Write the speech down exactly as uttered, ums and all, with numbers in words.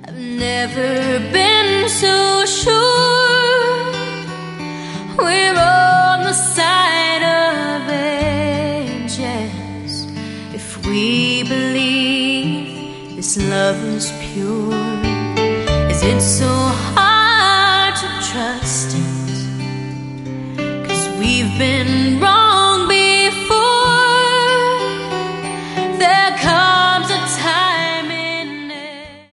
Never been so sure we're on the side of angels if we believe this love is pure. Is it so hard to trust it? 'Cause we've been wrong